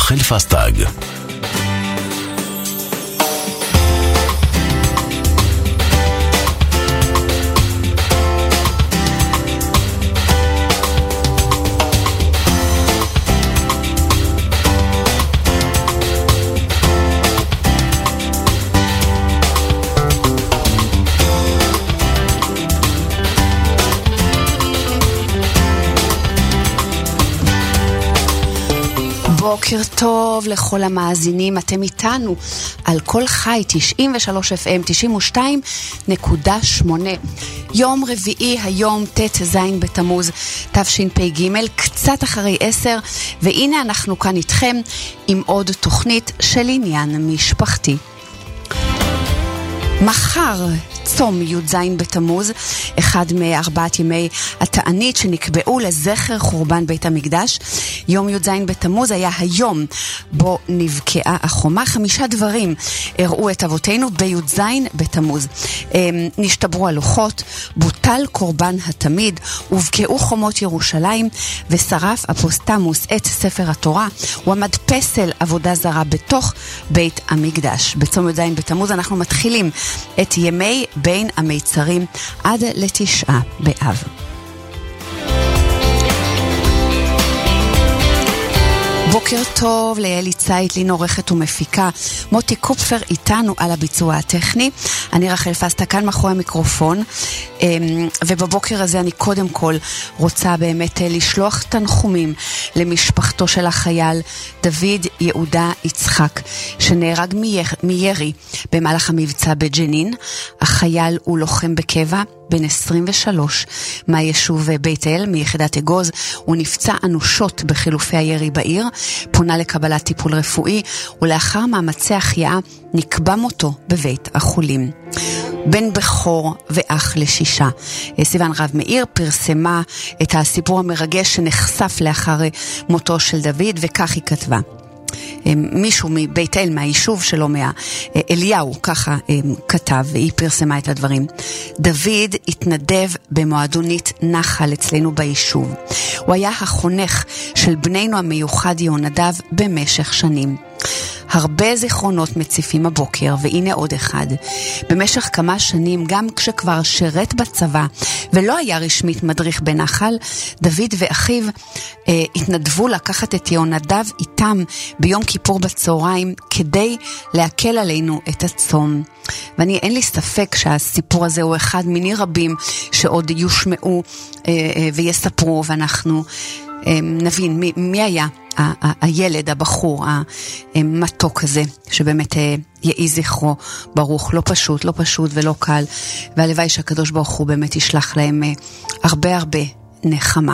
רחל פסטג. בוקר טוב לכל המאזינים, אתם איתנו על כל חי 93 FM 92.8. יום רביעי, היום ט"ז בתמוז תשפ"ג, קצת אחרי 10, והנה אנחנו כאן איתכם עם עוד תוכנית של עניין משפחתי. מחר צום י"ז בתמוז, אחד מארבעת ימי התענית שנקבעו לזכר חורבן בית המקדש. יום י"ז בתמוז היה היום בו נבקעה החומה. 5 דברים הראו את אבותינו בי"ז בתמוז. נשתברו הלוחות, בוטל קורבן התמיד, ובקעו חומות ירושלים, ושרף אפוסטמוס את ספר התורה, ועמד פסל עבודה זרה בתוך בית המקדש. בצום י"ז בתמוז אנחנו מתחילים את ימי בין המיצרים עד ל9 באב. בוקר טוב ליאלי צייט, לין עורכת ומפיקה, מוטי קופפר איתנו על הביצוע הטכני, אני רחל פסטג כאן מאחורי המיקרופון, ובבוקר הזה אני קודם כל רוצה באמת לשלוח תנחומים למשפחתו של החייל דוד יהודה יצחק, שנהרג מירי במהלך המבצע בג'נין. החייל הוא לוחם בקבע, בן 23, מהיישוב בית אל, מיחידת אגוז. הוא נפצע אנושות בחילופי הירי בעיר, פונה לקבלת טיפול רפואי, ולאחר מאמצי החייאה נקבע מותו בבית החולים. בן בכור ואח ל6. סיוון רב מאיר פרסמה את הסיפור המרגש שנחשף לאחר מותו של דוד, וכך היא כתבה. מישהו מבית אל, מהיישוב שלו, אליהו, ככה כתב, והיא פרסמה את הדברים. דוד התנדב במועדונית נחל אצלנו ביישוב. הוא היה החונך של בנינו המיוחד יהונדב במשך שנים. הרבה זיכרונות מציפים הבוקר, והנה עוד אחד. במשך כמה שנים, גם כשכבר שרת בצבא ולא היה רשמית מדריך בנחל, דוד ואחיו התנדבו לקחת את יהונדב איתם ביום כיפור בצהריים כדי להקל עלינו את הצום. אין לי ספק שהסיפור הזה הוא אחד מיני רבים שעוד יושמעו ויספרו, ואנחנו נבין מי היה הילד, הבחור, המתוק הזה, שבאמת יהי זכרו ברוך. לא פשוט, לא פשוט ולא קל, והלוואי שהקדוש ברוך הוא באמת ישלח להם הרבה הרבה נחמה.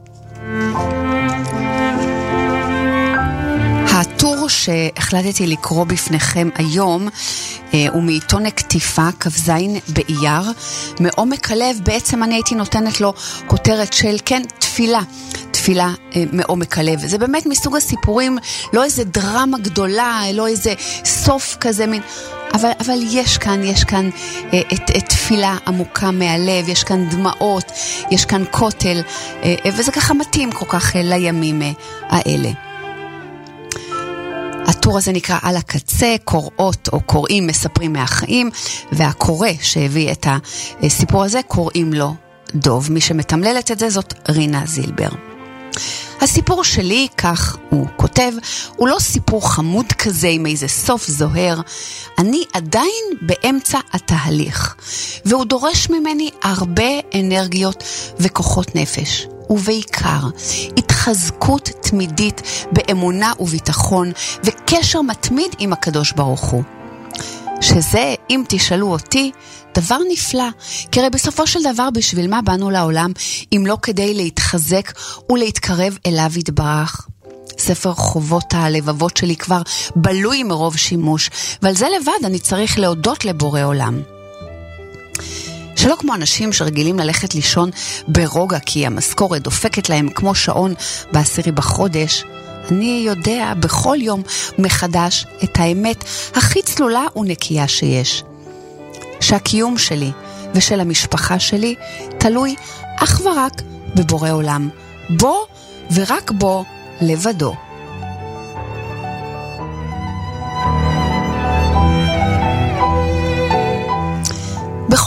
הטור שהחלטתי לקרוא בפניכם היום הוא מעיתון הכתיפה, כ"ז באייר. מעומק הלב, בעצם אני הייתי נותנת לו כותרת של תפילה מעומק הלב. זה באמת מסוג הסיפורים, לא איזה דרמה גדולה, לא איזה סוף כזה מין, אבל יש כאן את תפילה עמוקה מהלב, יש כאן דמעות, יש כאן כותל, וזה ככה מתאים כל כך לימים האלה. הטור הזה נקרא על הקצה, קוראות או קוראים מספרים מהחיים, והקורא שהביא את הסיפור הזה קוראים לו דוב. מי שמתמללת את זה זאת רינה זילבר. הסיפור שלי, כך הוא כותב, הוא לא סיפור חמוד כזה עם איזה סוף זוהר. אני עדיין באמצע התהליך, והוא דורש ממני הרבה אנרגיות וכוחות נפש, ובעיקר התחזקות תמידית באמונה וביטחון, וקשר מתמיד עם הקדוש ברוך הוא. שזה, אם תשאלו אותי, דבר נפלא, כי הרי בסופו של דבר בשביל מה באנו לעולם, אם לא כדי להתחזק ולהתקרב אליו יתברך. ספר חובות הלבבות שלי כבר בלוי מרוב שימוש, ועל זה לבד אני צריך להודות לבורא עולם. שלא כמו אנשים שרגילים ללכת לישון ברוגע כי המשכורת דופקת להם כמו שעון ב10 בחודש, אני יודע בכל יום מחדש את האמת הכי צלולה ונקייה שיש. שהקיום שלי ושל המשפחה שלי תלוי אך ורק בבורא עולם, בו ורק בו לבדו.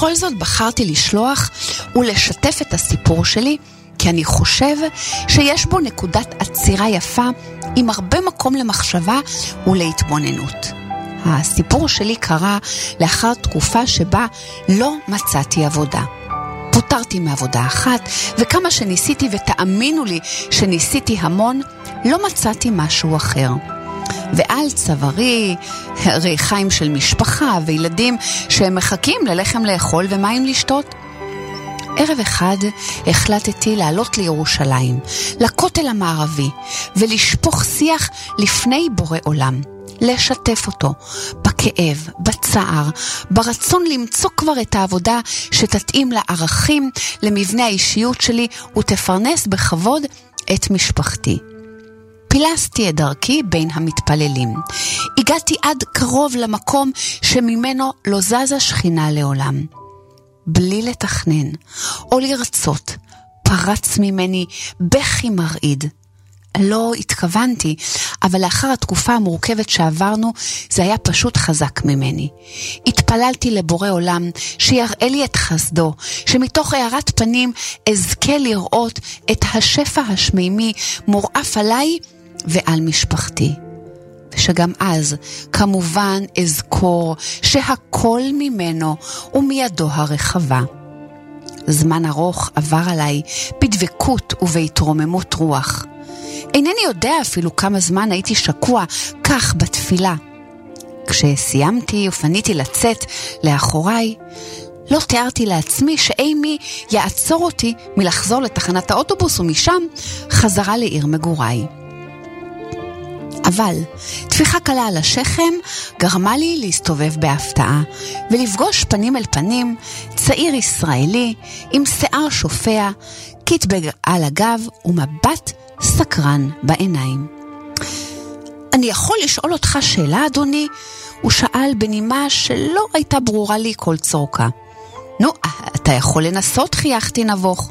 בכל זאת בחרתי לשלוח ולשתף את הסיפור שלי, כי אני חושב שיש בו נקודת עצירה יפה עם הרבה מקום למחשבה ולהתבוננות. הסיפור שלי קרה לאחר תקופה שבה לא מצאתי עבודה. פוטרתי מעבודה אחת, וכמה שניסיתי, ותאמינו לי שניסיתי המון, לא מצאתי משהו אחר. ועל צווארי ריחיים של משפחה וילדים שהם מחכים ללחם לאכול ומים לשתות. ערב אחד החלטתי לעלות לירושלים, לכותל המערבי, ולשפוך שיח לפני בורא עולם. לשתף אותו בכאב, בצער, ברצון למצוא כבר את העבודה שתתאים לערכים, למבנה האישיות שלי, ותפרנס בכבוד את משפחתי. פילסתי את דרכי בין המתפללים. הגעתי עד קרוב למקום שממנו לא זזה שכינה לעולם. בלי לתכנן או לרצות, פרץ ממני בכי מרעיד. לא התכוונתי, אבל לאחר התקופה המורכבת שעברנו, זה היה פשוט חזק ממני. התפללתי לבורא עולם שיראה לי את חסדו, שמתוך הערת פנים אזכה לראות את השפע השמימי מורעף עליי ועל משפחתי. ושגם אז כמובן אזכור שהכל ממנו ומידו הרחבה. זמן ארוך עבר עליי בדבקות ובהתרוממות רוח. אינני יודע אפילו כמה זמן הייתי שקוע כך בתפילה. כשסיימתי ופניתי לצאת לאחוריי, לא תיארתי לעצמי שאימי יעצור אותי מלחזור לתחנת האוטובוס ומשם חזרה לעיר מגוריי. אבל תפיחה קלה על השכם גרמה לי להסתובב בהפתעה ולפגוש פנים אל פנים צעיר ישראלי עם שיער שופע, קיטבג על הגב ומבט סקרן בעיניים. אני יכול לשאול אותך שאלה, אדוני? הוא שאל בנימה שלא הייתה ברורה לי כל צורכה. נו, אתה יכול לנסות, חייכתי נבוך.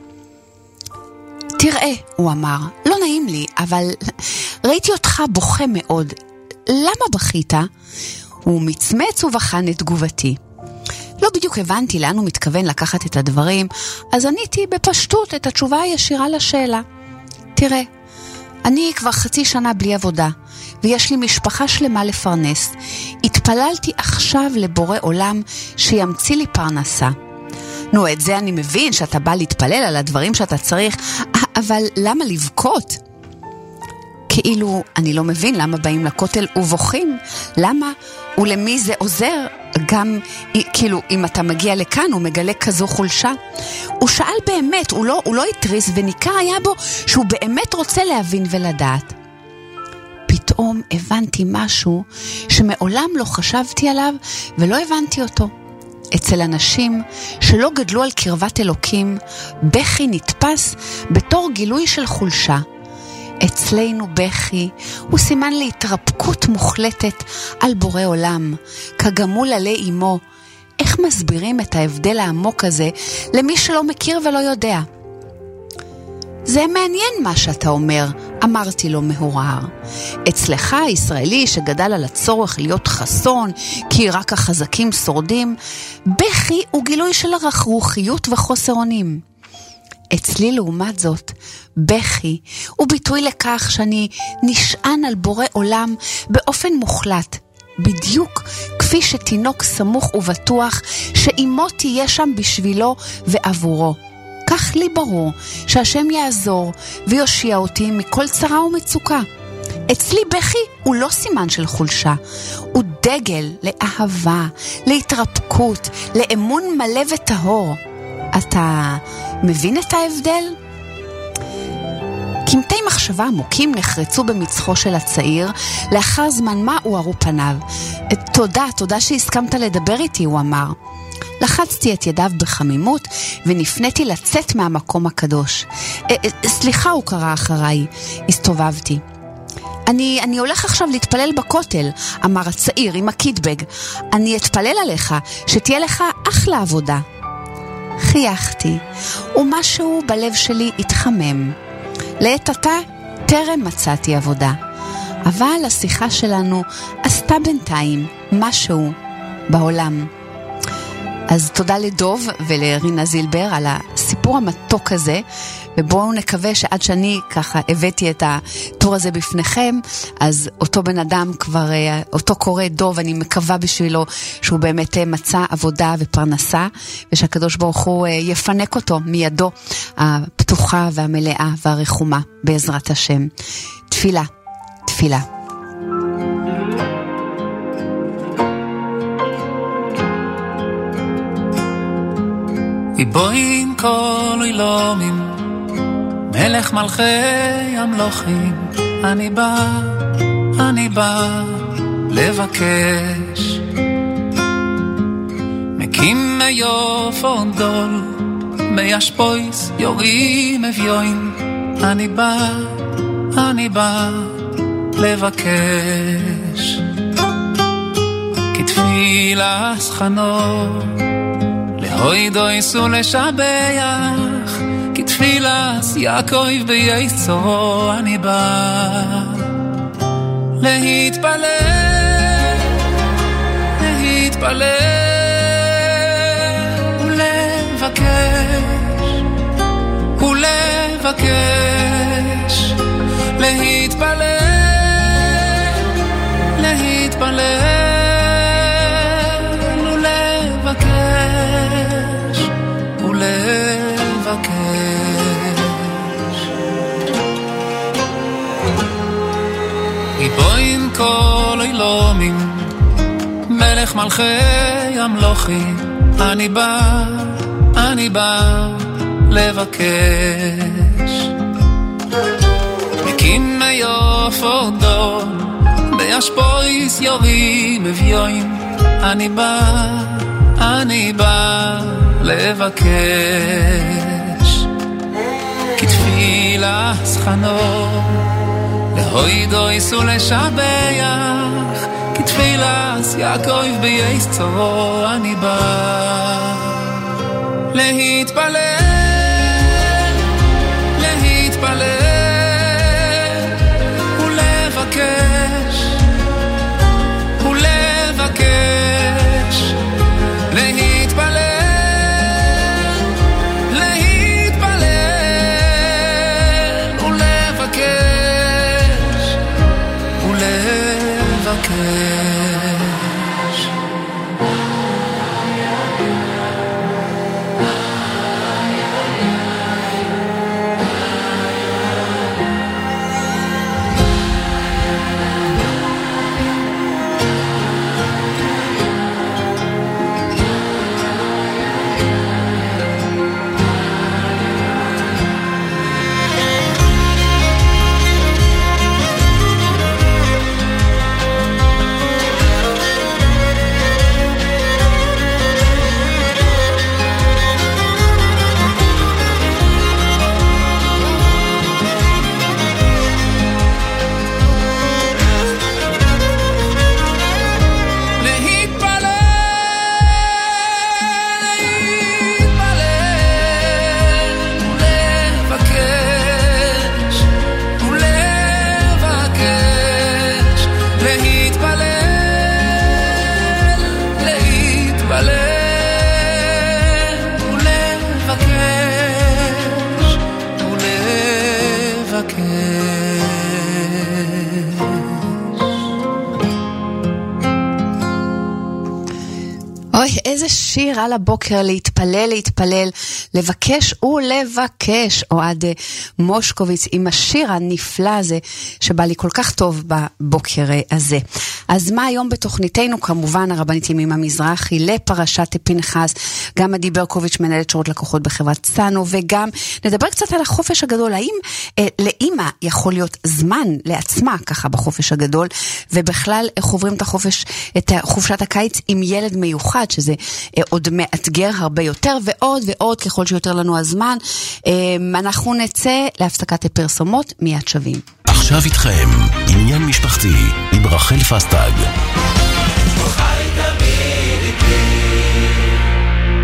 תראה, הוא אמר, לא נעים לי, אבל ראיתי אותך בוכה מאוד. למה בכית? הוא מצמץ ובחן את תגובתי. לא בדיוק הבנתי לאן הוא מתכוון לקחת את הדברים, אז עניתי בפשטות את התשובה הישירה לשאלה. תראה, אני כבר חצי שנה בלי עבודה, ויש לי משפחה שלמה לפרנס. התפללתי עכשיו לבורא עולם שימציא לי פרנסה. נו, את זה אני מבין שאתה בא להתפלל על הדברים שאתה צריך, אבל למה לבכות? כאילו, אני לא מבין למה באים לכותל ובוכים. למה? ולמי זה עוזר? גם, כאילו, אם אתה מגיע לכאן, הוא מגלה כזו חולשה. הוא שאל באמת, הוא לא התריס, וניכר היה בו שהוא באמת רוצה להבין ולדעת. פתאום הבנתי משהו שמעולם לא חשבתי עליו ולא הבנתי אותו. אצל אנשים שלא גדלו על קרבת אלוקים, בכי נתפס בתור גילוי של חולשה. אצלנו בכי הוא סימן להתרפקות מוחלטת על בורא עולם, כגמול עלי אמו. איך מסבירים את ההבדל העמוק הזה למי שלא מכיר ולא יודע? זה מעניין מה שאתה אומר, אמרתי לו מהורר. אצלך הישראלי שגדל על הצורך להיות חסון, כי רק החזקים שורדים, בכי הוא גילוי של רכרוכיות וחוסר אונים. אצלי לעומת זאת, בכי הוא ביטוי לכך שאני נשען על בורא עולם באופן מוחלט, בדיוק כפי שתינוק סמוך ובטוח שאימו תהיה שם בשבילו ועבורו. כך לי ברור שהשם יעזור ויושיע אותי מכל צרה ומצוקה. אצלי בכי הוא לא סימן של חולשה, הוא דגל לאהבה, להתרפקות, לאמון מלא וטהור. אתה מבין את ההבדל? קמטי מחשבה עמוקים נחרצו במצחו של הצעיר, לאחר זמן מה הוארו פניו. תודה שהסכמת לדבר איתי, הוא אמר. לחצתי את ידיו בחמימות ונפניתי לצאת מהמקום הקדוש. סליחה, הוא קרא אחריי. הסתובבתי. אני הולך עכשיו להתפלל בכותל, אמר הצעיר עם הקיטבג. אני אתפלל עליך, שתהיה לך אחלה עבודה. חייכתי, ומשהו בלב שלי התחמם. לעת עתה טרם מצאתי עבודה, אבל השיחה שלנו עשתה בינתיים משהו בעולם. אז תודה לדוב ולרינה זילבר על הסיפור המתוק הזה, ובואו נקווה שעד שאני ככה הבאתי את הטור הזה בפניכם, אז אותו בן אדם כבר, אותו קורא דוב, אני מקווה בשבילו שהוא באמת מצא עבודה ופרנסה, ושהקדוש ברוך הוא יפנק אותו מידו הפתוחה והמלאה והרחומה בעזרת השם. תפילה, תפילה. איבוין כל אילומים, מלך מלכי המלוכים, אני בא לבקש. מקים מיופו דול, מיישפויס יורים אביוין, אני בא לבקש. כתפילה סחנור, להוי דויסו לשבח, כתפילס יעקב בייצורו, אני בא להתפלל ולבקש, להתפלל ולבקש. גיבוין כל אילומים, מלך מלכי המלוכים, אני בא לבקש. מקים מיופו דול, בישפויס יורים אביוין, אני בא לבקש. כתפילה סחנור, להוי דויסו לשבח, כתפילס יעקב בייצורו, אני בא להתפלל ולבקש, איזה שיר על הבוקר, להתפלל, לבקש ולבקש. אוהד מושקוביץ עם השיר הנפלא הזה שבא לי כל כך טוב בבוקר הזה. אז מה היום בתוכניתנו? כמובן הרבנית ימימה מזרחי לפרשת פנחס, גם עדי ברקוביץ' מנהלת שירות לקוחות בחברת סנו, וגם נדבר קצת על החופש הגדול. האם לאמא יכול להיות זמן לעצמה ככה בחופש הגדול, ובכלל איך עוברים את חופשת הקיץ עם ילד מיוחד, שזה עוד מאתגר הרבה יותר, ועוד ועוד ככל שיותר לנו הזמן. אנחנו נצא להפסקת הפרסומות, מיד שווים. עכשיו איתכם עניין משפחתי עם רחל פסטג.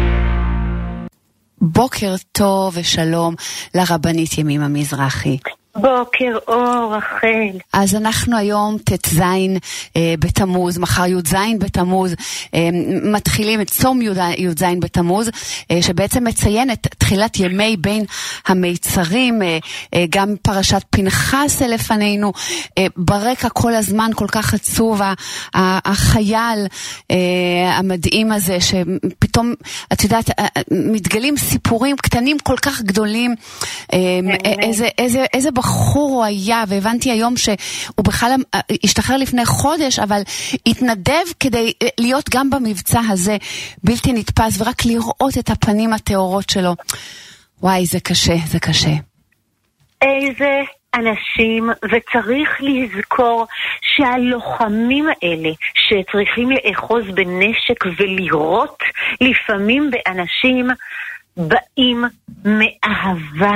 בוקר טוב ושלום לרבנית ימימה מזרחי. בוקר אור, רחל. אז אנחנו היום ט"ז בתמוז, מחר י"ז בתמוז, מתחילים את צום י"ז בתמוז, שבעצם מציין את תחילת ימי בין המיצרים, גם פרשת פנחס לפנינו, ברקע כל הזמן כל כך עצוב, החייל המדהים הזה, שפתאום, את יודעת, מתגלים סיפורים קטנים כל כך גדולים, איזה בחור הוא היה, והבנתי היום שהוא בכלל השתחרר לפני חודש, אבל התנדב כדי להיות גם במבצע הזה, בלתי נתפס, ורק לראות את הפנים התאורות שלו. וואי, זה קשה, זה קשה. איזה אנשים, וצריך לזכור שהלוחמים האלה שצריכים לאחוז בנשק ולירות לפעמים באנשים, באים מאהבה.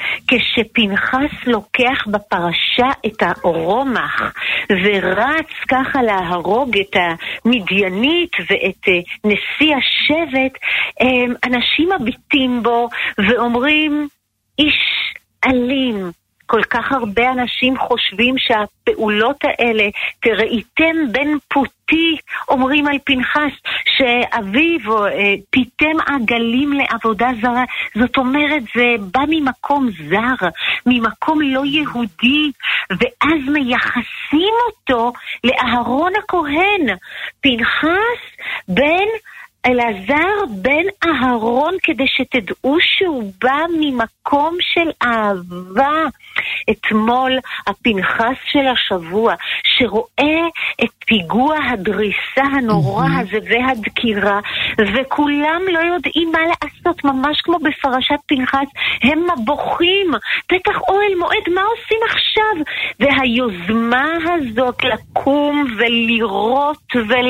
כשפנחס לוקח בפרשה את הרומח ורץ ככה להרוג את המדיינית ואת נשיא השבט, אנשים מביטים בו ואומרים איש אלים. כל כך הרבה אנשים חושבים שהפעולות האלה, תראיתם בן פוטי, אומרים על פנחס, שאביו פיתם עגלים לעבודה זרה. זאת אומרת, זה בא ממקום זר, ממקום לא יהודי, ואז מייחסים אותו לאהרון הכהן. פנחס בן אלעזר בן אהרון, כדי שתדעו שהוא בא ממקום של אהבה. אתמול הפנחס של השבוע שרואה את פיגוע הדריסה הנורא הזה והדקירה, וכולם לא יודעים מה לעשות, ממש כמו בפרשת פנחס, הם מבוכים, פתח אוהל מועד, מה עושים עכשיו? והיוזמה הזאת לקום ולראות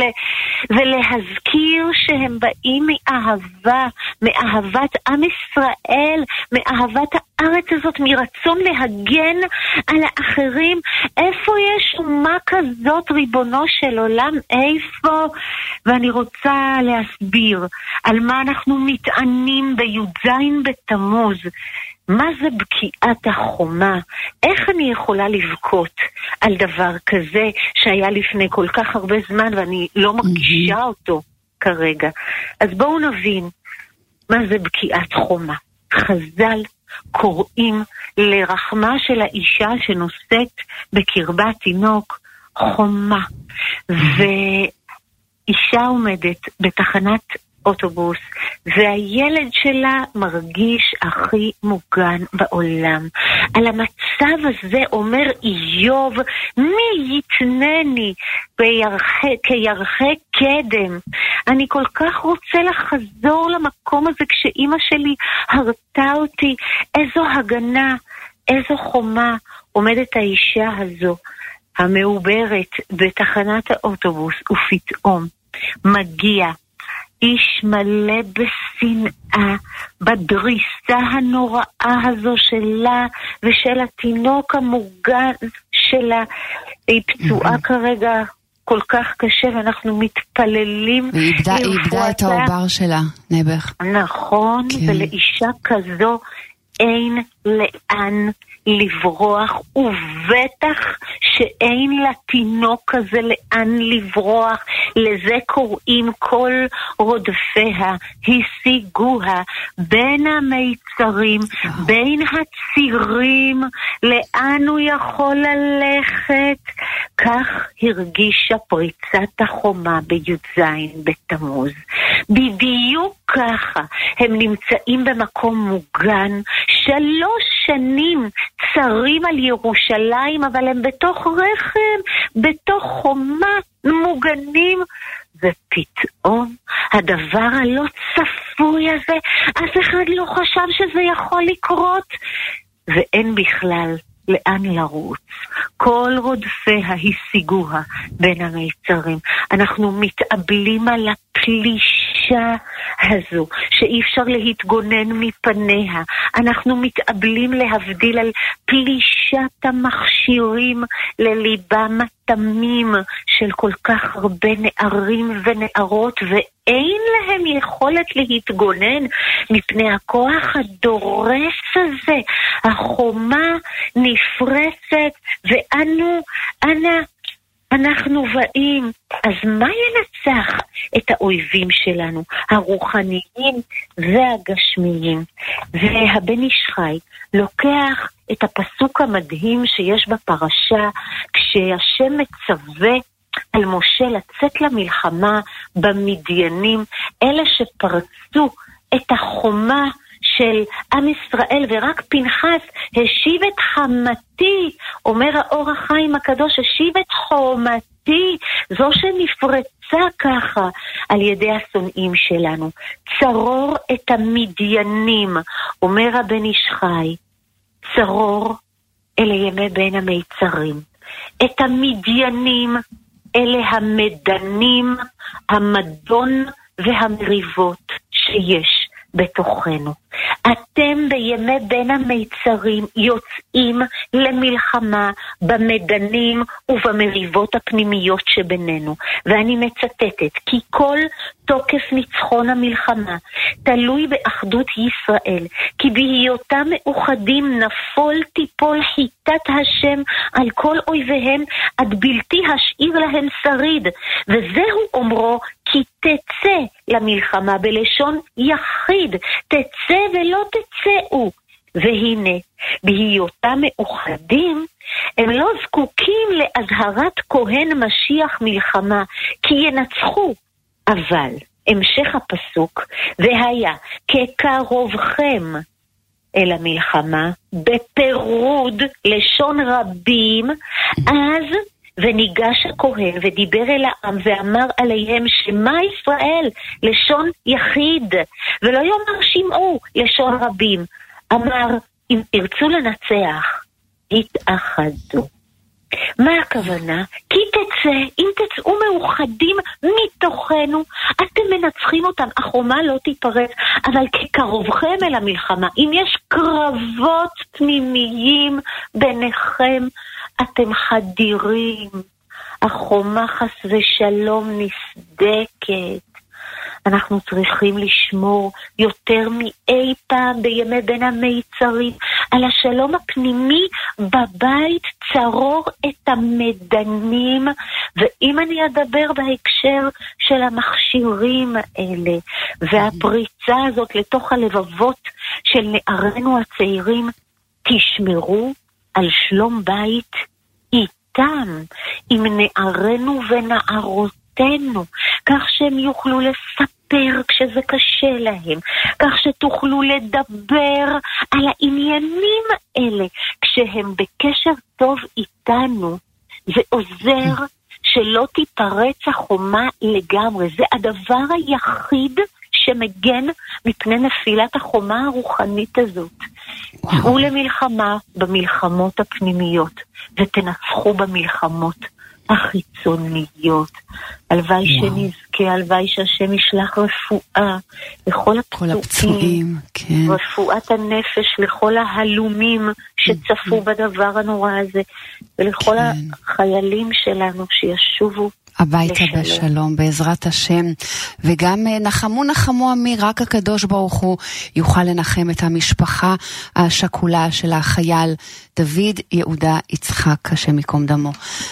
ולהזכיר שהם באים מאהבה, מאהבת עם ישראל, מאהבת הארץ הזאת, מרצון להגן על האחרים. איפה יש אומה כזאת, ריבונו של עולם? איפה? ואני רוצה להסביר על מה אנחנו מתענים בי"ז בתמוז. מה זה בקיעת החומה? איך אני יכולה לבכות על דבר כזה שהיה לפני כל כך הרבה זמן ואני לא מרגישה אותו כרגע? אז בואו נבין מה זה בקיעת חומה. חז"ל קוראים לרחמה של האישה שנושאת בקרבה תינוק חומה, ואישה עומדת בתחנת אוטובוס והילד שלה מרגיש הכי מוגן בעולם. על המצב הזה אומר איוב, מי יתנני כירחי קדם. אני כל כך רוצה לחזור למקום הזה כשאימא שלי הרתה אותי. איזו הגנה, איזו חומה עומדת האישה הזו המעוברת בתחנת האוטובוס, ופתאום מגיע איש מלא בשנאה, בדריסה הנוראה הזו שלה ושל התינוק המוגן שלה. היא פצועה כרגע כל כך קשה, ואנחנו מתפללים. היא איבדה את העובר שלה, נבח. נכון, כן. ולאישה כזו אין לאן לברוח, ובטח שאין לתינוק הזה לאן לברוח. לזה קוראים כל רודפיה השיגוה, בין המיצרים, בין הצירים, לאן הוא יכול ללכת. כך הרגישה פריצת החומה בי"ז בתמוז. בדיוק ככה הם נמצאים במקום מוגן, 3 שנים צרים על ירושלים, אבל הם בתוך רחם, בתוך חומה, מוגנים. ופתאום הדבר הלא צפוי הזה, אף אחד לא חשב שזה יכול לקרות, ואין בכלל לאן לרוץ. כל רודפיה השיגוה בין המיצרים. אנחנו מתאבלים על הפלישה הזו, שאי אפשר להתגונן מפניה. אנחנו מתאבלים להבדיל על פלישת המכשירים לליבם התמים של כל כך הרבה נערים ונערות, ואין להם יכולת להתגונן מפני הכוח הדורס הזה. החומה נפרצת, אנחנו באים. אז מה ינצח את האויבים שלנו, הרוחניים והגשמיים? והבן איש חי לוקח את הפסוק המדהים שיש בפרשה, כשהשם מצווה על משה לצאת למלחמה במדיינים, אלה שפרצו את החומה של עם ישראל, ורק פנחס השיב את חמתי, אומר האור החיים הקדוש, השיב את חומתי, זו שנפרצה ככה על ידי השונאים שלנו. צרור את המדיינים, אומר הבן איש חי, צרור אלה ימי בין המיצרים, את המדיינים אלה המדנים, המדון והמריבות שיש בתוכנו. אתם בימי בין המיצרים יוצאים למלחמה במדנים ובמריבות הפנימיות שבינינו. ואני מצטטת, כי כל תוקף ניצחון המלחמה תלוי באחדות ישראל, כי בהיותם מאוחדים נפול תיפול חיטת השם על כל אויביהם, עד בלתי השאיר להם שריד. וזהו אומרו, כי תצא למלחמה, בלשון יחיד, תצא ולא תצאו. והנה, בהיותם מאוחדים, הם לא זקוקים להזהרת כהן משיח מלחמה, כי ינצחו. אבל, המשך הפסוק, והיה כקרובכם אל המלחמה, בפירוד לשון רבים, אז וניגש הכהן ודיבר אל העם ואמר עליהם שמע ישראל לשון יחיד, ולא יאמר שמעו לשון רבים. אמר אם תרצו לנצח התאחדו. מה הכוונה? כי אם תצאו מאוחדים מתוכנו, אתם מנצחים אותם, החומה לא תיפרץ. אבל כקרובכם אל המלחמה, אם יש קרבות פנימיים ביניכם, אתם חדירים, החומה חס ושלום נסדקת. אנחנו צריכים לשמור יותר מאי פעם בימי בין המיצרים על השלום הפנימי בבית, צרור את המדנים. ואם אני אדבר בהקשר של המכשירים האלה והפריצה הזאת לתוך הלבבות של נערינו הצעירים, תשמרו על שלום בית איתם, עם נערינו ונערותינו, כך שהם יוכלו לספר כשזה קשה להם, כך שתוכלו לדבר על העניינים האלה כשהם בקשר טוב איתנו. זה עוזר שלא תיפרץ החומה לגמרי. זה הדבר היחיד שמגן מפני נפילת החומה הרוחנית הזאת. צאו למלחמה במלחמות הפנימיות ותנצחו במלחמות החיצוניות. הלוואי שנזכה, הלוואי שהשם ישלח רפואה לכל הפצועים, כן. רפואת הנפש לכל ההלומים שצפו בדבר הנורא הזה, ולכל החיילים שלנו שישובו הביתה בשלום, בעזרת השם. וגם נחמו עמי, רק הקדוש ברוך הוא יוכל לנחם את המשפחה השכולה של החייל דוד יהודה יצחק, השם יקום דמו.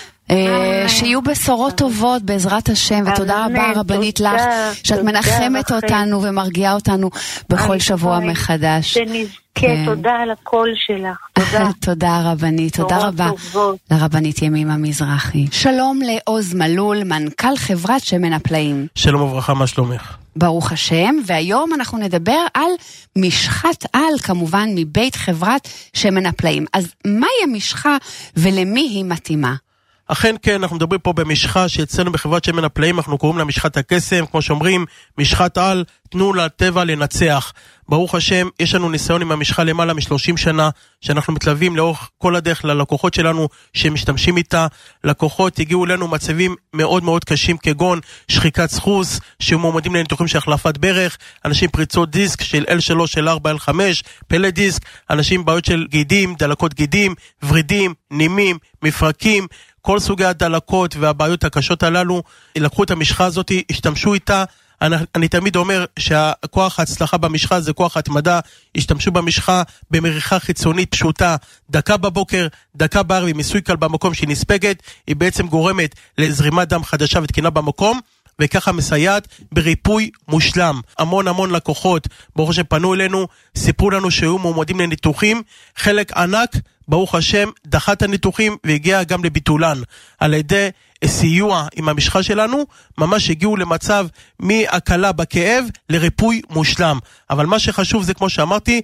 שיהיו בשורות טובות בעזרת השם, ותודה רבה רבנית לך שאת מנחמת אותנו ומרגיעה אותנו בכל שבוע מחדש. שנזכה, תודה על הקול שלך. תודה רבנית, תודה רבה לרבנית ימימה מזרחי. שלום לעוז מלול, מנכ"ל חברת שמן הפלאים. שלום וברכה, מה שלומך? ברוך השם. והיום אנחנו נדבר על משחת על, כמובן מבית חברת שמן הפלאים. אז מהי המשחה ולמי היא מתאימה? אכן כן, אנחנו מדברים פה במשחה שאצלנו בחברת שמן הפלאים, אנחנו קוראים לה משחת הקסם, כמו שאומרים, משחת על, תנו לטבע לנצח. ברוך השם, יש לנו ניסיון עם המשחה למעלה מ-30 שנה, שאנחנו מתלווים לאורך כל הדרך ללקוחות שלנו שמשתמשים איתה. לקוחות הגיעו לנו מצבים מאוד מאוד קשים, כגון שחיקת סחוס, שמועמדים לניתוחים של החלפת ברך, אנשים פריצות דיסק של L3, L4, L5, פלא דיסק, אנשים בעיות של גידים, דלקות גידים, ורידים, נימים, מפרקים, כל סוגי הדלקות והבעיות הקשות הללו, לקחו את המשחה הזאת, השתמשו איתה. אני תמיד אומר שהכוח ההצלחה במשחה זה כוח התמדה. השתמשו במשחה במריחה חיצונית פשוטה, דקה בבוקר, דקה בערב, עם מיסוי קל במקום שהיא נספגת, היא בעצם גורמת לזרימת דם חדשה ותקינה במקום, וככה מסייעת בריפוי מושלם. המון לקוחות, ברוך השם, פנו אלינו, סיפרו לנו שהיו מועמדים לניתוחים, חלק ענק, ברוך השם, דחה את הניתוחים והגיע גם לביטולן. על ידי סיוע עם המשחה שלנו, ממש הגיעו למצב מהקלה בכאב לריפוי מושלם. אבל מה שחשוב זה, כמו שאמרתי,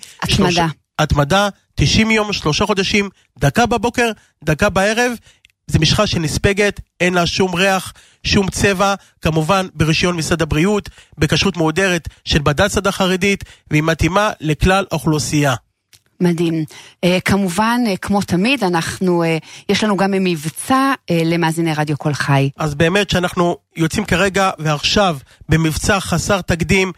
התמדה, 90 יום, 3 חודשים, דקה בבוקר, דקה בערב. זה משחה שנספגת, אין לה שום ריח, שום צבע, כמובן ברישיון משרד הבריאות, בכשרות מהודרת של בד"צ החרדית, והיא מתאימה לכלל האוכלוסייה. מדהים. כמובן, כמו תמיד, יש לנו גם מבצע למאזיני רדיו כל חי. אז באמת שאנחנו יוצאים כרגע ועכשיו במבצע חסר תקדים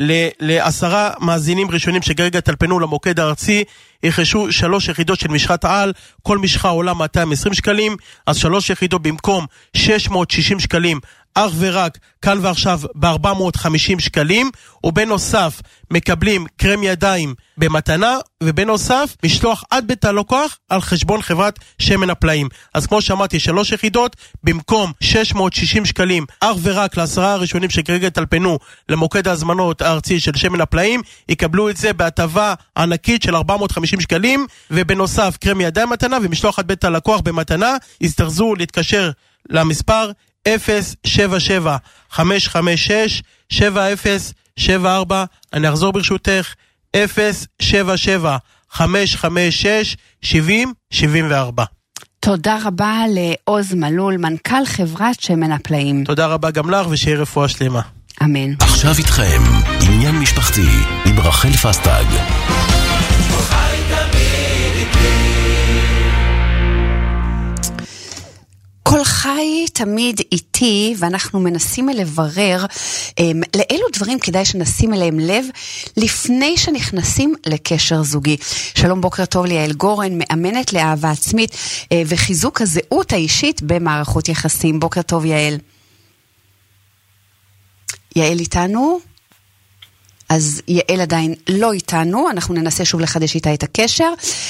ל10 מאזינים ראשונים שכרגע טלפנו למוקד הארצי, יחשו 3 יחידות של משחת העל, כל משחה עולה 220 שקלים, אז 3 יחידות במקום 660 שקלים, אך ורק כאן ועכשיו ב-450 שקלים, ובנוסף מקבלים קרם ידיים במתנה, ובנוסף משלוח עד בית הלקוח על חשבון חברת שמן הפלאים. אז כמו שאמרתי, 3 יחידות במקום 660 שקלים, אך ורק ל10 הראשונים שכרגע טלפנו למוקד ההזמנות הארצי של שמן הפלאים, יקבלו את זה בהטבה ענקית של 450 שקלים, ובנוסף קרם ידיים מתנה ומשלוח עד בית הלקוח במתנה. יצטרכו להתקשר למספר 077-556-7074, אני אחזור ברשותך, 077-556-7074. תודה רבה לעוז מלול, מנכ"ל חברת שמן הפלאים. תודה רבה גם לך, ושיהיה רפואה שלמה. אמן. עכשיו איתכם, עניין משפחתי, עם רחל פסטג. כל חי תמיד איתי, ואנחנו מנסים לברר לאילו דברים כדאי שנשים אליהם לב לפני שנכנסים לקשר זוגי. שלום, בוקר טוב, ליעל גורן, מאמנת לאהבה עצמית וחיזוק הזהות האישית במערכות יחסים. בוקר טוב, יעל. יעל איתנו? אז יעל עדיין לא איתנו, אנחנו ננסה שוב לחדש איתה את הקשר.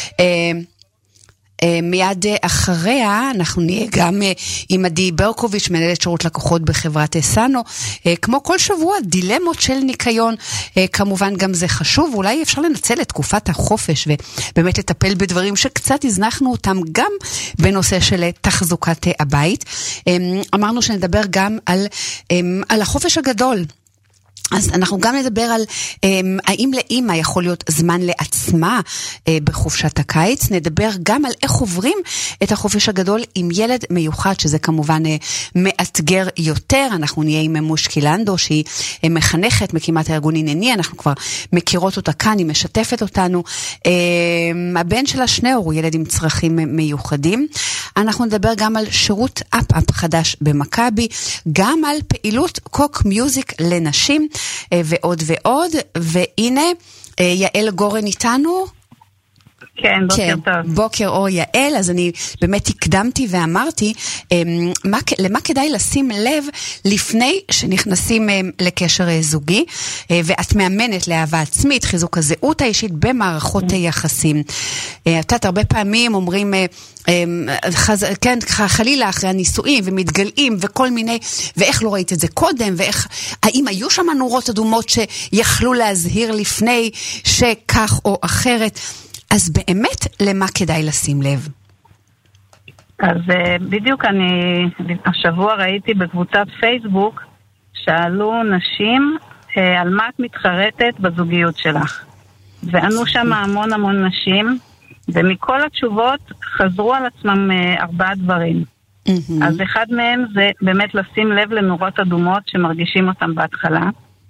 מיד אחריה אנחנו נהיה גם עם עדי ברקוביץ', מנהלת שירות לקוחות בחברת אסנו. כמו כל שבוע, דילמות של ניקיון, כמובן גם זה חשוב, אולי אפשר לנצל את תקופת החופש ובאמת לטפל בדברים שקצת הזנחנו אותם, גם בנושא של תחזוקת הבית. אמרנו שנדבר גם על החופש הגדול. אז אנחנו גם נדבר על האם לאמא יכול להיות זמן לעצמה בחופשת הקיץ. נדבר גם על איך עוברים את החופש הגדול עם ילד מיוחד, שזה כמובן מאתגר יותר. אנחנו נהיה עם מושקי לנדו, שהיא מחנכת, מקימת הארגון ענייני, אנחנו כבר מכירות אותה כאן, היא משתפת אותנו. הבן שלה שניאור הוא ילד עם צרכים מיוחדים. אנחנו נדבר גם על שירות אפ-אפ חדש במכבי, גם על פעילות קוק מיוזיק לנשים, ועוד ועוד. והנה יעל גורן איתנו. כן, בוקר טוב. בוקר אור יעל. אז אני באמת הקדמתי ואמרתי למה כדאי לשים לב לפני שנכנסים לקשר זוגי, ואת מאמנת לאהבה עצמית, חיזוק הזהות האישית במערכות יחסים. את הרבה פעמים אומרים כן, חלילה אחרי הנישואים ומתגלים וכל מיני, ואיך לא ראית את זה קודם, ואיך, האם היו שם נורות אדומות שיכלו להזהיר לפני שכך או אחרת. אז באמת, למה כדאי לשים לב? אז בדיוק השבוע ראיתי בקבוצת פייסבוק, שאלו נשים על מה את מתחרטת בזוגיות שלך. וענו שם המון נשים, ומכל התשובות חזרו על עצמם 4 דברים. אז אחד מהם זה באמת לשים לב לנורות אדומות שמרגישים אותם בהתחלה.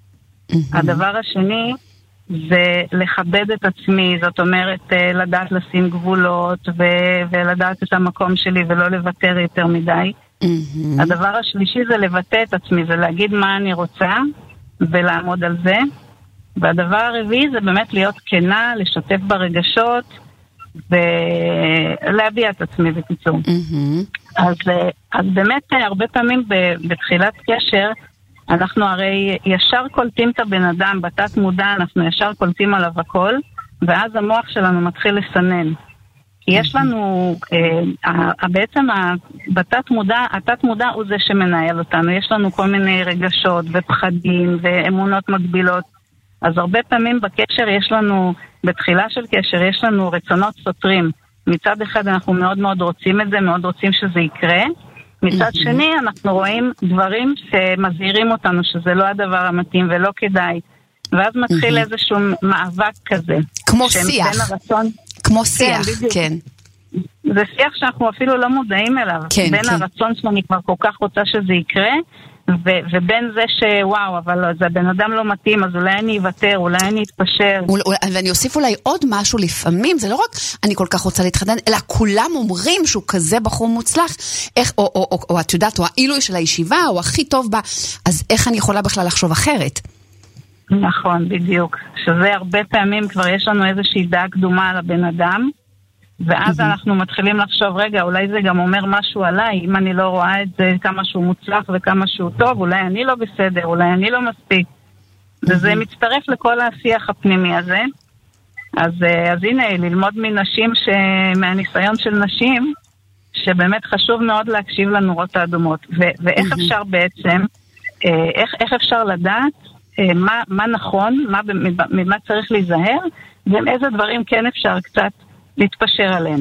הדבר השני זה לכבד את עצמי, זאת אומרת לדעת לשים גבולות ולדעת את המקום שלי ולא לוותר יותר מדי. הדבר השלישי זה לבטא את עצמי, זה להגיד מה אני רוצה ולעמוד על זה. והדבר הרביעי זה באמת להיות כנה, לשתף ברגשות ולהביע את עצמי בקיצור. אז באמת הרבה פעמים בתחילת קשר אנחנו הרי ישר קולטים את הבן אדם, בתת מודע אנחנו ישר קולטים עליו הכל, ואז המוח שלנו מתחיל לסנן. יש לנו, בעצם בתת מודע, התת מודע הוא זה שמנהל אותנו, יש לנו כל מיני רגשות ופחדים ואמונות מגבילות, אז הרבה פעמים בקשר יש לנו, בתחילה של קשר יש לנו רצונות סותרים. מצד אחד אנחנו מאוד מאוד רוצים את זה, מאוד רוצים שזה יקרה, מצד שני אנחנו רואים דברים שמזהירים אותנו שזה לא הדבר המתאים ולא כדאי, ואז מתחיל איזשהו מאבק כזה. כמו שיח. כמו שיח, כן. זה שיח שאנחנו אפילו לא מודעים אליו. כן, בין כן. הרצון שאני כבר כל כך רוצה שזה יקרה, ובין זה שוואו, אבל זה הבן אדם לא מתאים, אז אולי אני אוותר, אולי אני אתפשר. ואני אוסיף אולי עוד משהו, לפעמים זה לא רק אני כל כך רוצה להתחתן, אלא כולם אומרים שהוא כזה בחור מוצלח, או את יודעת, או העילוי של הישיבה, או הכי טוב בה, אז איך אני יכולה בכלל לחשוב אחרת? נכון, בדיוק. שזה הרבה פעמים כבר יש לנו איזושהי דעה קדומה על הבן אדם, ואז אנחנו מתחילים לחשוב, רגע, אולי זה גם אומר משהו עליי, אם אני לא רואה את זה כמה שהוא מוצלח וכמה שהוא טוב, אולי אני לא בסדר, אולי אני לא מספיק. וזה מצטרף לכל השיח הפנימי הזה. אז הנה, ללמוד מנשים, מהניסיון של נשים, שבאמת חשוב מאוד להקשיב לנורות האדומות. ואיך אפשר בעצם, איך אפשר לדעת מה נכון, ממה צריך להיזהר, ואיזה דברים כן אפשר קצת להתפשר עליהם.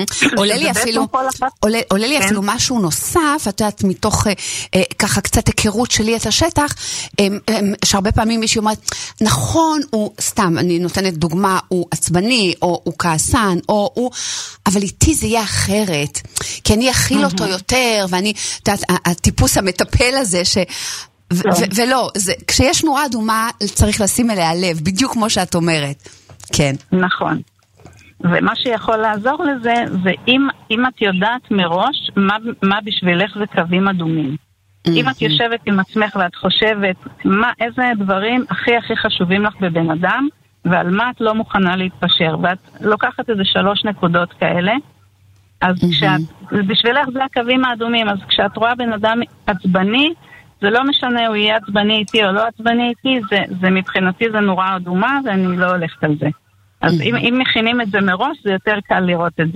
עולה לי אפילו משהו נוסף, את יודעת, מתוך ככה קצת היכרות שלי את השטח, שהרבה פעמים מישהו אומר, נכון, הוא סתם, אני נותנת דוגמה, הוא עצבני, או הוא כעסן, אבל איתי זה יהיה אחרת, כי אני אכיל אותו יותר, ואני, הטיפוס המטפל הזה, ולא, כשיש נורה אדומה, צריך לשים אליה לב, בדיוק כמו שאת אומרת. כן. נכון. ומה שיכול לעזור לזה, זה אם את יודעת מראש מה בשבילך זה קווים אדומים. אם את יושבת עם עצמך ואת חושבת איזה דברים הכי חשובים לך בבן אדם, ועל מה את לא מוכנה להתפשר, ואת לוקחת איזה 3 נקודות כאלה, אז בשבילך זה הקווים האדומים, אז כשאת רואה בן אדם עצבני, זה לא משנה הוא יהיה עצבני איתי או לא עצבני איתי, זה מבחינתי זה נורא אדומה ואני לא הולכת על זה. אז אם מכינים את זה מראש, זה יותר קל לראות את זה.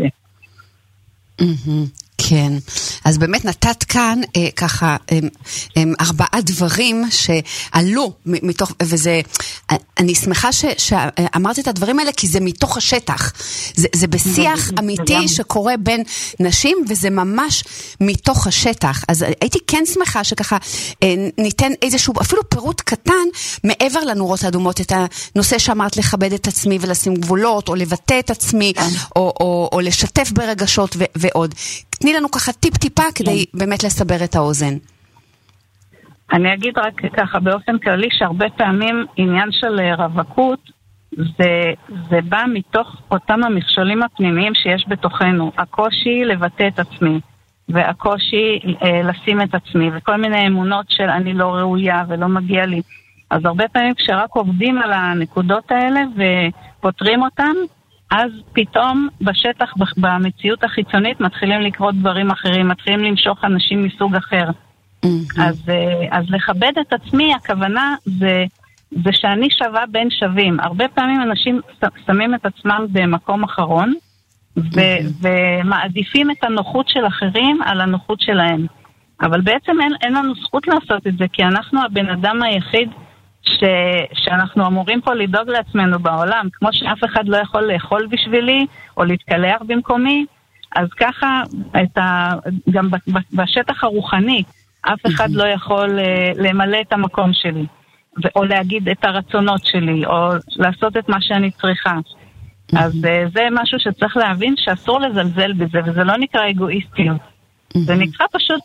כן, אז באמת נתת כאן ככה 4 דברים שעלו מתוך, וזה, אני שמחה שאמרת את הדברים האלה, כי זה מתוך השטח, זה בשיח אמיתי שקורה בין נשים, וזה ממש מתוך השטח. אז הייתי כן שמחה שככה ניתן איזשהו, אפילו פירוט קטן, מעבר לנורות האדומות, את הנושא שאמרת לכבד את עצמי ולשים גבולות, או לבטא את עצמי, או לשתף ברגשות ועוד. תני לנו ככה טיפה כדי באמת לסבר את האוזן. אני אגיד רק ככה באופן כללי שהרבה פעמים עניין של רווקות זה בא מתוך אותם המכשולים הפנימיים שיש בתוכנו. הקושי לבטא את עצמי והקושי לשים את עצמי וכל מיני אמונות של אני לא ראויה ולא מגיע לי. אז הרבה פעמים כשרק עובדים על הנקודות האלה ופותרים אותן, אז פתאום בשטח, במציאות החיצונית, מתחילים לקרות דברים אחרים, מתחילים למשוך אנשים מסוג אחר. אז לכבד את עצמי, הכוונה זה שאני שווה בין שווים. הרבה פעמים אנשים שמים את עצמם במקום אחרון, ומעדיפים את הנוחות של אחרים על הנוחות שלהם. אבל בעצם אין לנו זכות לעשות את זה, כי אנחנו הבן אדם היחיד שאנחנו אמורים פה לדאוג לעצמנו בעולם, כמו שאף אחד לא יכול לאכול בשבילי או להתקלח במקומי, אז ככה גם בשטח הרוחני אף אחד לא יכול למלא את המקום שלי או להגיד את הרצונות שלי או לעשות את מה שאני צריכה. אז זה משהו שצריך להבין שאסור לזלזל בזה, וזה לא נקרא אגואיסטיות. זה נקרא פשוט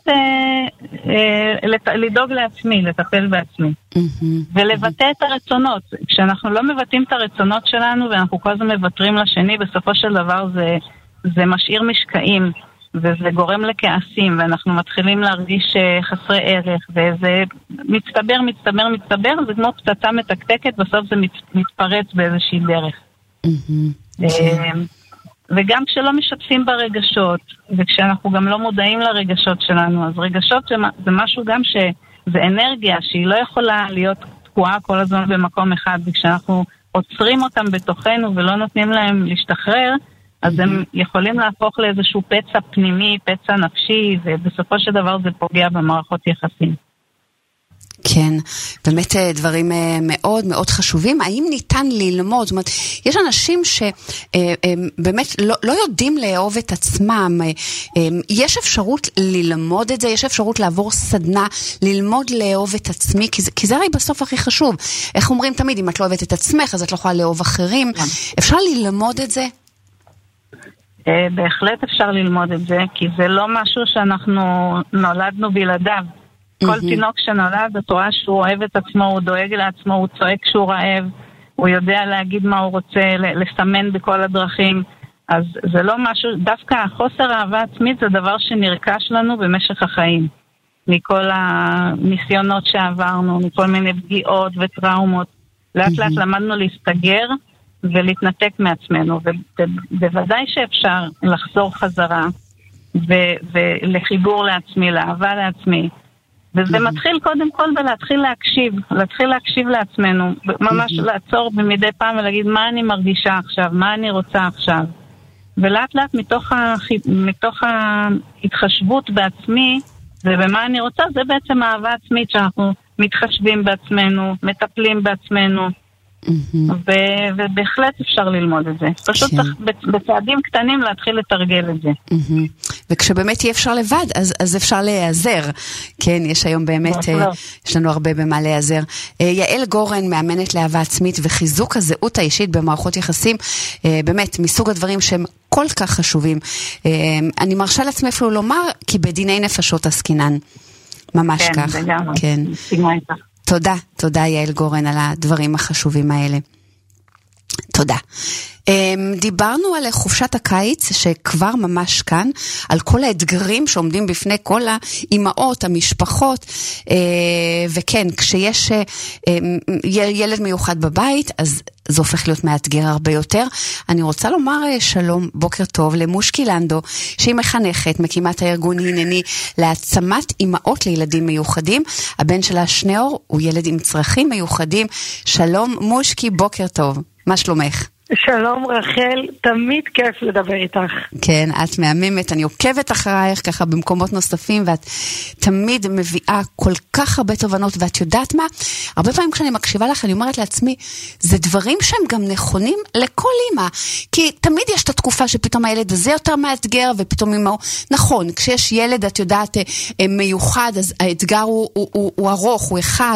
לדאוג לעצמי, לטפל בעצמי. ולבטא את הרצונות. כשאנחנו לא מבטאים את הרצונות שלנו, ואנחנו כל הזמן מבטרים לשני, בסופו של דבר זה משאיר משקעים, וזה גורם לכעסים, ואנחנו מתחילים להרגיש חסרי ערך, וזה מצטבר, זה כמו פצצה מתקתקת, בסוף זה מתפרץ באיזושהי דרך. וגם כשלא משתפים ברגשות, וכשאנחנו גם לא מודעים לרגשות שלנו, אז רגשות זה משהו גם שזה אנרגיה שהיא לא יכולה להיות תקועה כל הזמן במקום אחד, וכשאנחנו עוצרים אותם בתוכנו ולא נותנים להם להשתחרר, אז הם יכולים להפוך לאיזשהו פצע פנימי, פצע נפשי, ובסופו של דבר זה פוגע במערכות יחסים. כן, באמת דברים מאוד מאוד חשובים. האם ניתן ללמוד? זאת אומרת, יש אנשים שבאמת לא יודעים לאהוב את עצמם. יש אפשרות ללמוד את זה? יש אפשרות לעבור סדנה, ללמוד לאהוב את עצמי? כי זה הרי בסוף הכי חשוב. איך אומרים תמיד, אם את לא אוהבת את עצמך, אז את לא יכולה לאהוב אחרים. אפשר ללמוד את זה? בהחלט אפשר ללמוד את זה, כי זה לא משהו שאנחנו נולדנו בלעדיו. כל תינוק שנולד, את רואה שהוא אוהב את עצמו, הוא דואג לעצמו, הוא צועק כשהוא רעב, הוא יודע להגיד מה הוא רוצה, לסמן בכל הדרכים. אז זה לא משהו, דווקא החוסר אהבה עצמית זה דבר שנרכש לנו במשך החיים. מכל הניסיונות שעברנו, מכל מיני פגיעות וטראומות. לאט לאט למדנו להסתגר ולהתנתק מעצמנו, ובוודאי שאפשר לחזור חזרה ולחיבור לעצמי, לאהבה לעצמי. וזה מתחיל קודם כל להתחיל להקשיב לעצמנו, ממש לעצור במדי פעם ולהגיד מה אני מרגישה עכשיו, מה אני רוצה עכשיו. ולאט לאט מתוך ההתחשבות בעצמי ובמה אני רוצה, זה בעצם אהבה עצמית שאנחנו מתחשבים בעצמנו, מטפלים בעצמנו. ובהחלט אפשר ללמוד את זה. פשוט צריך בצעדים קטנים להתחיל לתרגל את זה. וכשבאמת אי אפשר לבד, אז אפשר להיעזר. כן, יש היום באמת, יש לנו הרבה במה להיעזר. יעל גורן, מאמנת לאהבה עצמית וחיזוק הזהות האישית במערכות יחסים, באמת מסוג הדברים שהם כל כך חשובים. אני מרשה לעצמי אפילו לומר, כי בדיני נפשות עסקינן. ממש כך. כן, תודה יעל גורן על הדברים החשובים האלה. תודה. דיברנו על חופשת הקיץ שכבר ממש כאן, על כל האתגרים שעומדים בפני כל האימהות, המשפחות, וכן, כשיש ילד מיוחד בבית, אז זה הופך להיות מאתגר הרבה יותר. אני רוצה לומר שלום, בוקר טוב, למושקי לנדו, שהיא מחנכת, מקימת הארגון הנני להעצמת אימהות לילדים מיוחדים. הבן שלה שניאור הוא ילד עם צרכים מיוחדים. שלום מושקי, בוקר טוב. מה שלומך? שלום רחל, תמיד כיף לדבר איתך. כן, את מהממת, אני עוקבת אחרייך ככה במקומות נוספים, ואת תמיד מביאה כל כך הרבה תובנות, ואת יודעת מה? הרבה פעמים כשאני מקשיבה לך, אני אומרת לעצמי, זה דברים שהם גם נכונים לכל אימא, כי תמיד יש את התקופה שפתאום הילד הזה יותר מאתגר, ופתאום אימא, נכון, כשיש ילד, את יודעת, מיוחד, אז האתגר הוא ארוך, הוא אחד,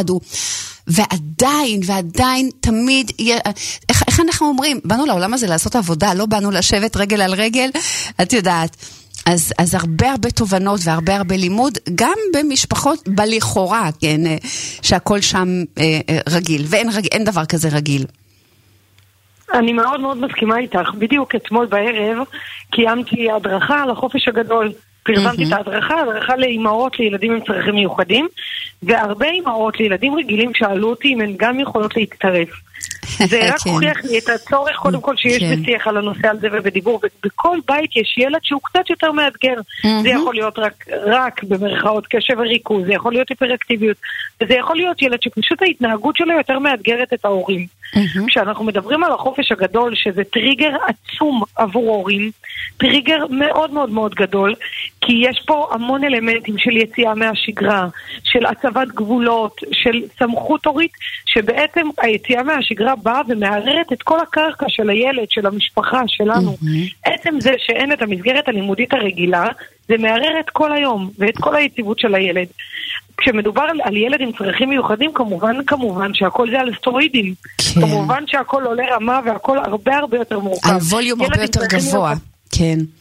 ועדיין תמיד, איך אנחנו אומרים, באנו לעולם הזה לעשות עבודה, לא באנו לשבת רגל על רגל, את יודעת, אז הרבה תובנות והרבה לימוד, גם במשפחות בלכאורה, כן, שהכל שם רגיל, ואין דבר כזה רגיל. אני מאוד מאוד מסכימה איתך, בדיוק אתמול בערב קיימתי הדרכה על החופש הגדול, פרסמתי את ההדרכה לאימהות לילדים עם צרכים מיוחדים, והרבה אימהות לילדים רגילים שאלו אותי אם הן גם יכולות להתקרב. זה רק הוכיח לי את הצורך קודם כל שיש בשיח על הנושא הזה ובדיבור, ובכל בית יש ילד שהוא קצת יותר מאתגר. זה יכול להיות רק במרכאות קשב וריכוז, זה יכול להיות היפראקטיביות, וזה יכול להיות ילד שפשוט ההתנהגות שלו יותר מאתגרת את ההורים. כשאנחנו מדברים על החופש הגדול, שזה טריגר עצום עבור הורים, טריגר מאוד מאוד מאוד גדול, כי יש פה המון אלמנטים של יציאה מהשגרה, של הצבת גבולות, של סמכות הורית, שבעצם היציאה מהשגרה באה ומערערת את כל הקרקע של הילד, של המשפחה שלנו. עצם זה שאין את המסגרת הלימודית הרגילה, זה מערער את כל היום ואת כל היציבות של הילד. כשמדובר על ילד עם צרכים מיוחדים, כמובן שהכל זה על סטרואידים. כן. כמובן שהכל עולה רמה והכל הרבה יותר מורכב. על ווליום הרבה יותר גבוה. כן.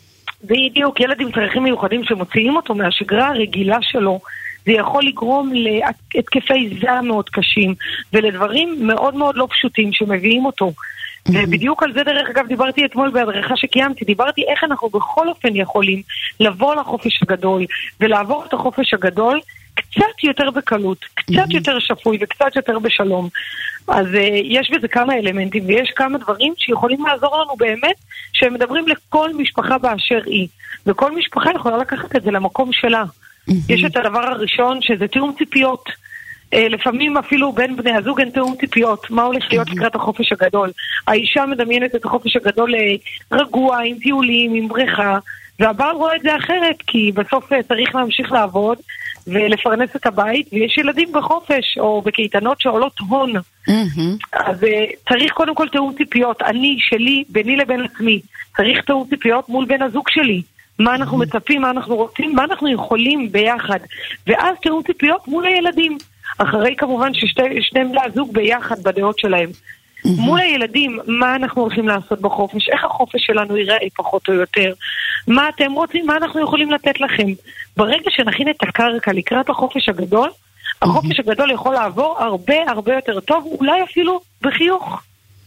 בדיוק, ילד עם צרכים מיוחדים שמוציאים אותו מהשגרה הרגילה שלו, זה יכול לגרום להתקפי זעם מאוד קשים, ולדברים מאוד מאוד לא פשוטים שמביאים אותו. ובדיוק על זה דרך אגב דיברתי אתמול בהדרכה שקיימתי, דיברתי איך אנחנו בכל אופן יכולים לבוא לחופש הגדול, ולעבור את החופש הגדול קצת יותר בקלות, קצת יותר שפוי וקצת יותר בשלום. אז יש בזה כמה אלמנטים, ויש כמה דברים שיכולים לעזור לנו באמת, שהם מדברים לכל משפחה באשר היא, וכל משפחה יכולה לקחת את זה למקום שלה. יש את הדבר הראשון שזה תיאום ציפיות. לפעמים אפילו בין בני הזוג אין תיאום ציפיות, מה הולך להיות לקראת החופש הגדול. האישה מדמיינת את החופש הגדול רגוע, עם טיולים, עם בריכה, והבעל רואה את זה אחרת, כי בסוף צריך להמשיך לעבוד ולפרנס את הבית, ויש ילדים בחופש או בקייטנות שעולות הון. אז צריך קודם כל תיאום ציפיות, אני, שלי, ביני לבין עצמי, צריך תיאום ציפיות מול בן הזוג שלי. מה אנחנו מצפים, מה אנחנו רוצים, מה אנחנו יכולים ביחד, ואז תיאום ציפיות מול הילדים. אחרי כמובן ששני בני הזוג ביחד בדעות שלהם. מול הילדים, מה אנחנו הולכים לעשות בחופש, איך החופש שלנו ייראה פחות או יותר, מה אתם רוצים, מה אנחנו יכולים לתת לכם. ברגע שנכין את הקרקע לקראת החופש הגדול, החופש הגדול יכול לעבור הרבה יותר טוב, אולי אפילו בחיוך.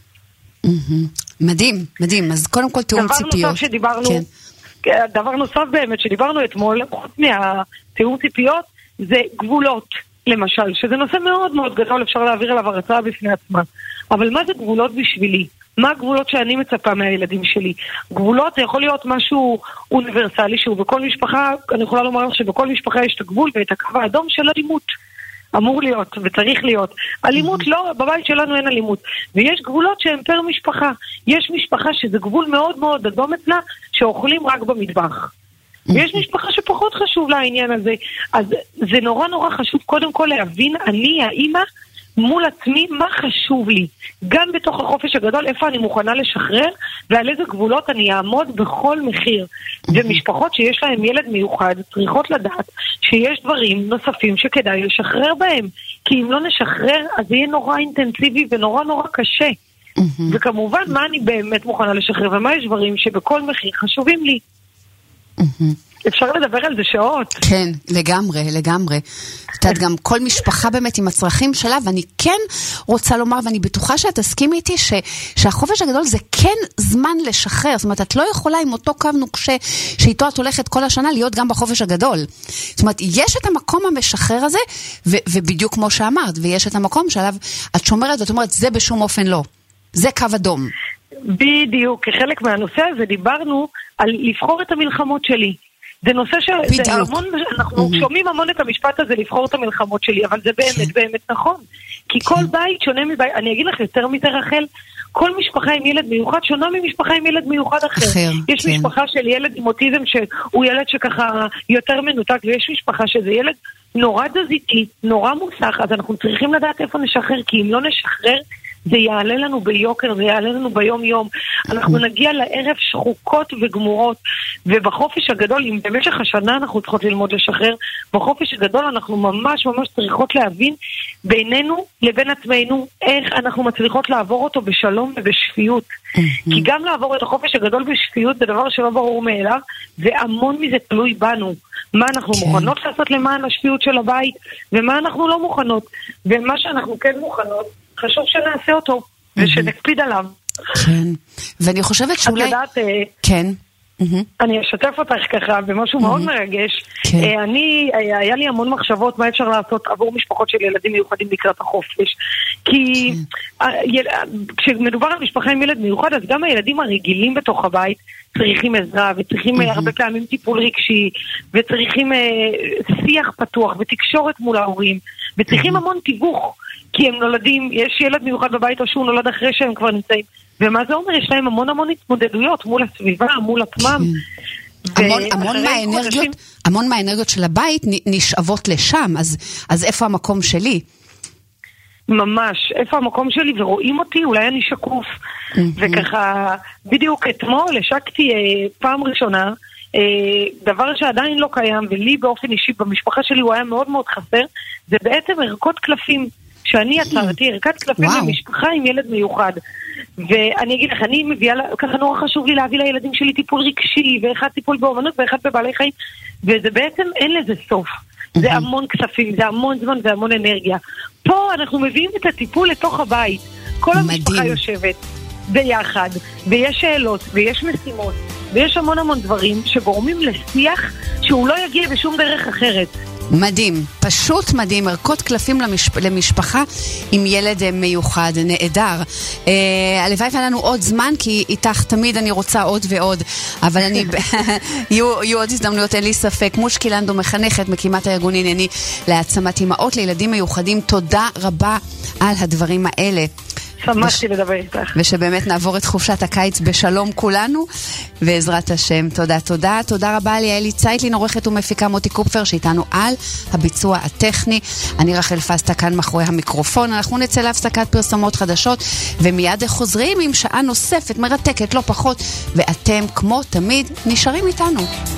מדהים, מדהים. אז קודם כל תיאום ציפיות. דבר נוסף באמת שדיברנו אתמול, חוץ מהתיאום ציפיות, זה גבולות. למשל, שזה נושא מאוד מאוד גדול, אפשר להעביר עליו הרצאה בפני עצמה. אבל מה זה גבולות בשבילי? מה הגבולות שאני מצפה מהילדים שלי? גבולות זה יכול להיות משהו אוניברסלי, שהוא בכל משפחה, אני יכולה לומר לך שבכל משפחה יש את הגבול ואת הקו האדום של אלימות. אמור להיות וצריך להיות. אלימות לא, בבית שלנו אין אלימות. ויש גבולות שהן פר משפחה. יש משפחה שזה גבול מאוד מאוד אדום אצלה, שאוכלים רק במטבח. ויש משפחה שפחות חשוב לעניין הזה. אז זה נורא חשוב קודם כל להבין, אני, האמא, מול עצמי, מה חשוב לי. גם בתוך החופש הגדול, איפה אני מוכנה לשחרר, ועל איזה גבולות אני אעמוד בכל מחיר. ומשפחות שיש להם ילד מיוחד, צריכות לדעת שיש דברים נוספים שכדאי לשחרר בהם. כי אם לא נשחרר, אז זה יהיה נורא אינטנסיבי ונורא קשה. וכמובן, מה אני באמת מוכנה לשחרר, ומה יש דברים שבכל מחיר חשובים לי. אפשר לדבר על זה שעות. כן, לגמרי. את יודעת, גם כל משפחה באמת עם הצרכים שלה, ואני כן רוצה לומר, ואני בטוחה שאת תסכים איתי, שהחופש הגדול זה כן זמן לשחרר. זאת אומרת, את לא יכולה עם אותו קו נוקשה, שאיתו את הולכת כל השנה, להיות גם בחופש הגדול. זאת אומרת, יש את המקום המשחרר הזה, ובדיוק כמו שאמרת, ויש את המקום שעליו את שומרת, ואת אומרת, זה בשום אופן לא. זה קו אדום. בדיוק, כחלק מהנושא הזה דיברנו על לבחור את המלחמות שלי. זה נושא אנחנו שומעים המון את המשפט הזה, לבחור את המלחמות שלי, אבל זה באמת נכון. כי כל בית שונה מבית, אני אגיד לך יותר מזה רחל, כל משפחה עם ילד מיוחד שונה ממשפחה עם ילד מיוחד אחר. יש משפחה של ילד עם אוטיזם שהוא ילד שככה יותר מנותק, ויש משפחה שזה ילד נורא דזיתי, נורא מוסך, אז אנחנו צריכים לדעת איפה נשחרר, כי אם לא נשחרר, זה יעלה לנו ביוקר, זה יעלה לנו ביום יום. אנחנו נגיע לערב שחוקות וגמורות, ובחופש הגדול, אם במשך השנה אנחנו צריכות ללמוד לשחרר, בחופש הגדול אנחנו ממש צריכות להבין בינינו לבין עצמנו, איך אנחנו מצליחות לעבור אותו בשלום ובשפיות. כי גם לעבור את החופש הגדול בשפיות זה דבר שלא ברור מאליו, והמון מזה תלוי בנו. מה אנחנו מוכנות לעשות למען השפיות של הבית, ומה אנחנו לא מוכנות. ומה שאנחנו כן מוכנות, חשוב שנעשה אותו, ושנקפיד עליו. כן, ואני חושבת שאולי... את יודעת... כן. אני אשתף אותך ככה במשהו מאוד מרגש. היה לי המון מחשבות מה אפשר לעשות עבור משפחות של ילדים מיוחדים לקראת החופש. כי כשמדובר על משפחה עם ילד מיוחד, אז גם הילדים הרגילים בתוך הבית צריכים עזרה, וצריכים הרבה פעמים טיפול רגשי, וצריכים שיח פתוח, ותקשורת מול ההורים, וצריכים המון תיווך. כי הם נולדים, יש ילד מיוחד בבית או שהוא נולד אחרי שהם כבר נמצאים. ומה זה אומר? יש להם המון התמודדויות מול הסביבה, מול עצמם. המון מהאנרגיות של הבית נשאבות לשם, אז איפה המקום שלי? ממש, איפה המקום שלי, ורואים אותי, אולי אני שקוף. וככה, בדיוק אתמול השקתי פעם ראשונה, דבר שעדיין לא קיים, ולי באופן אישי במשפחה שלי הוא היה מאוד חסר, זה בעצם ערכות קלפים. שאני עצרתי ערכת קלפים למשפחה עם ילד מיוחד. ואני אגיד לך, אני מביאה, ככה נורא חשוב לי להביא לילדים שלי טיפול רגשי, ואחד טיפול באומנות, ואחד בבעלי חיים, וזה בעצם אין לזה סוף. זה המון כספים, זה המון זמן, זה המון אנרגיה. פה אנחנו מביאים את הטיפול לתוך הבית. כל המשפחה יושבת ביחד, ויש שאלות, ויש משימות, ויש המון המון דברים שגורמים לשיח שהוא לא יגיע בשום דרך אחרת. מדהים, פשוט מדהים, ערכות קלפים למשפחה עם ילד מיוחד, נהדר. הלוואי ולנו עוד זמן, כי איתך תמיד אני רוצה עוד ועוד, אבל יהיו עוד הזדמנויות, אין לי ספק. מושקי לנדו, מחנכת, מקימת הארגון ענייני להעצמת אימהות לילדים מיוחדים, תודה רבה על הדברים האלה. שמחתי לדבר איתך. ושבאמת נעבור את חופשת הקיץ בשלום כולנו, בעזרת השם. תודה, תודה. תודה רבה ליאלי צייטלין, עורכת ומפיקה מוטי קופפר, שאיתנו על הביצוע הטכני. אני רחל פסטה כאן מאחורי המיקרופון. אנחנו נצא להפסקת פרסומות חדשות, ומיד חוזרים עם שעה נוספת, מרתקת, לא פחות, ואתם, כמו תמיד, נשארים איתנו.